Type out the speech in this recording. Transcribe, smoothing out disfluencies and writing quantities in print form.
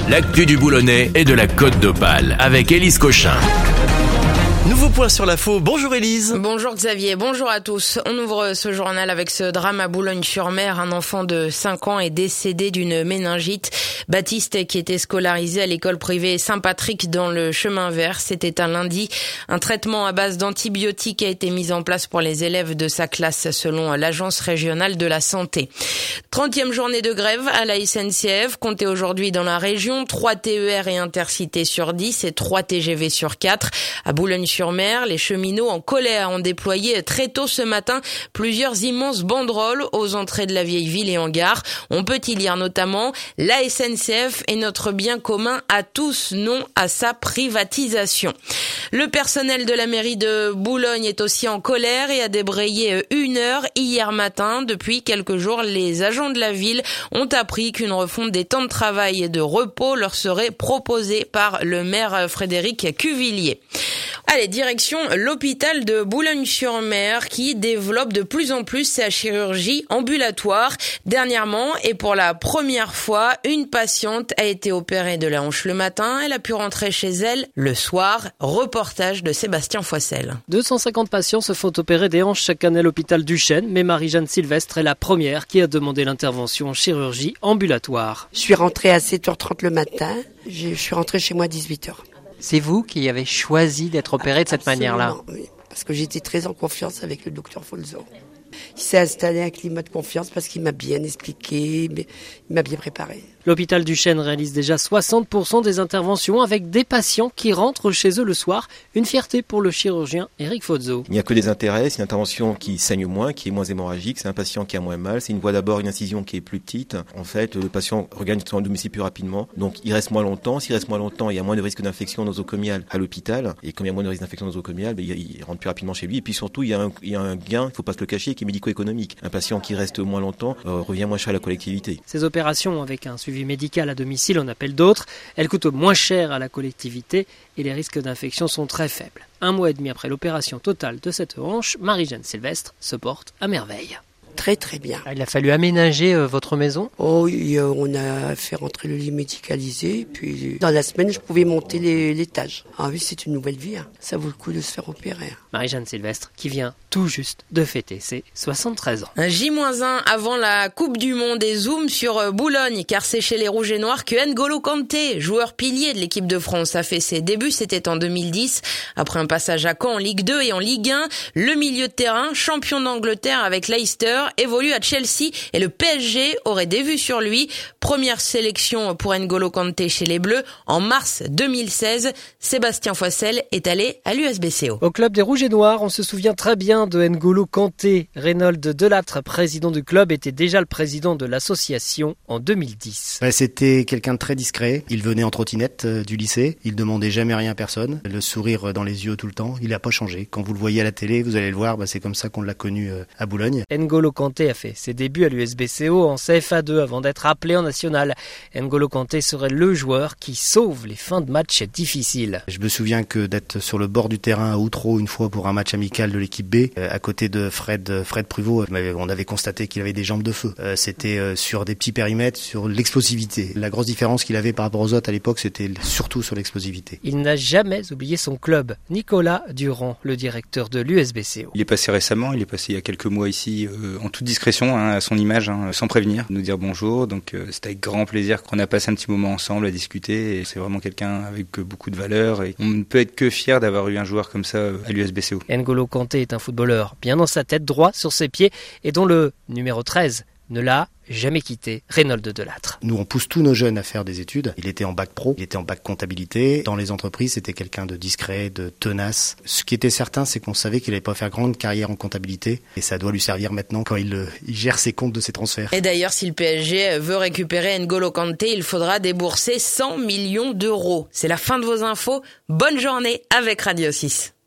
l'actu du Boulonnais et de la Côte d'Opale avec Élise Cochin. Nouveau point sur l'info. Bonjour Élise. Bonjour Xavier, bonjour à tous. On ouvre ce journal avec ce drame à Boulogne-sur-Mer. Un enfant de 5 ans est décédé d'une méningite. Baptiste, qui était scolarisé à l'école privée Saint-Patrick dans le chemin vert, c'était un lundi. Un traitement à base d'antibiotiques a été mis en place pour les élèves de sa classe selon l'Agence régionale de la santé. 30e journée de grève à la SNCF, comptée aujourd'hui dans la région. 3 TER et Intercités sur 10 et 3 TGV sur 4. À Boulogne-sur-Mer, les cheminots en colère ont déployé très tôt ce matin plusieurs immenses banderoles aux entrées de la vieille ville et en gare. On peut y lire notamment « La SNCF est notre bien commun à tous, non à sa privatisation ». Le personnel de la mairie de Boulogne est aussi en colère et a débrayé 1 heure hier matin. Depuis quelques jours, les agents de la ville ont appris qu'une refonte des temps de travail et de repos leur serait proposée par le maire Frédéric Cuvillier. Allez, direction l'hôpital de Boulogne-sur-Mer qui développe de plus en plus sa chirurgie ambulatoire. Dernièrement, et pour la première fois, une patiente a été opérée de la hanche le matin. Elle a pu rentrer chez elle le soir. Reportage de Sébastien Foissel. 250 patients se font opérer des hanches chaque année à l'hôpital du Chêne, mais Marie-Jeanne Sylvestre est la première qui a demandé l'intervention en chirurgie ambulatoire. Je suis rentrée à 7h30 le matin. Je suis rentrée chez moi à 18h. C'est vous qui avez choisi d'être opéré de cette manière-là? Oui, parce que j'étais très en confiance avec le docteur Folzo. Il s'est installé un climat de confiance parce qu'il m'a bien expliqué, il m'a bien préparé. L'hôpital du Chêne réalise déjà 60% des interventions avec des patients qui rentrent chez eux le soir. Une fierté pour le chirurgien Eric Fozzo. Il n'y a que des intérêts, c'est une intervention qui saigne moins, qui est moins hémorragique, c'est un patient qui a moins mal, c'est une voie d'abord, une incision qui est plus petite. En fait, le patient regagne son domicile plus rapidement, donc il reste moins longtemps. S'il reste moins longtemps, il y a moins de risque d'infection nosocomiale à l'hôpital. Et comme il y a moins de risque d'infection nosocomiale, il rentre plus rapidement chez lui. Et puis surtout, il y a un gain, il ne faut pas se le cacher, qui est médico-économique. Un patient qui reste moins longtemps revient moins cher à la collectivité. Ces opérations avec un suivi médical à domicile, on appelle d'autres, elles coûtent moins cher à la collectivité et les risques d'infection sont très faibles. 1 mois et demi après l'opération totale de cette hanche, Marie-Jeanne Sylvestre se porte à merveille. Très très bien. Il a fallu aménager votre maison? Oh, on a fait rentrer le lit médicalisé, puis dans la semaine je pouvais monter l'étage. Ah oui, c'est une nouvelle vie, hein. Ça vaut le coup de se faire opérer. Marie-Jeanne Sylvestre qui vient tout juste de fêter ses 73 ans. Un J-1 avant la Coupe du Monde et zoom sur Boulogne, car c'est chez les Rouges et Noirs que N'Golo Kanté, joueur pilier de l'équipe de France, a fait ses débuts. C'était en 2010. Après un passage à Caen en Ligue 2 et en Ligue 1, le milieu de terrain, champion d'Angleterre avec Leicester, évolue à Chelsea et le PSG aurait des vues sur lui. Première sélection pour N'Golo Kanté chez les Bleus en mars 2016. Sébastien Foissel est allé à l'USBCO. Au club des Rouges et Noirs, on se souvient très bien de N'Golo Kanté. Reynold Delattre, président du club, était déjà le président de l'association en 2010. C'était quelqu'un de très discret. Il venait en trottinette du lycée. Il demandait jamais rien à personne. Le sourire dans les yeux tout le temps. Il n'a pas changé. Quand vous le voyez à la télé, vous allez le voir. C'est comme ça qu'on l'a connu à Boulogne. N'Golo Kanté a fait ses débuts à l'USBCO en CFA2 avant d'être appelé en national. N'Golo Kanté serait le joueur qui sauve les fins de match difficiles. Je me souviens que d'être sur le bord du terrain à Outreau une fois pour un match amical de l'équipe B, à côté de Fred Pruvot, on avait constaté qu'il avait des jambes de feu. C'était sur des petits périmètres, sur l'explosivité. La grosse différence qu'il avait par rapport aux autres à l'époque, c'était surtout sur l'explosivité. Il n'a jamais oublié son club. Nicolas Durand, le directeur de l'USBCO. Il est passé récemment, il est passé il y a quelques mois ici en toute discrétion, à son image, sans prévenir, nous dire bonjour. Donc c'est avec grand plaisir qu'on a passé un petit moment ensemble à discuter. Et c'est vraiment quelqu'un avec beaucoup de valeur. Et on ne peut être que fier d'avoir eu un joueur comme ça à l'USBCO. N'Golo Kanté est un footballeur bien dans sa tête, droit sur ses pieds, et dont le numéro 13 ne l'a jamais quitté, Reynold Delattre. Nous, on pousse tous nos jeunes à faire des études. Il était en bac pro, il était en bac comptabilité. Dans les entreprises, c'était quelqu'un de discret, de tenace. Ce qui était certain, c'est qu'on savait qu'il n'allait pas faire grande carrière en comptabilité. Et ça doit lui servir maintenant quand il gère ses comptes de ses transferts. Et d'ailleurs, si le PSG veut récupérer N'Golo Kanté, il faudra débourser 100 millions d'euros. C'est la fin de vos infos. Bonne journée avec Radio 6.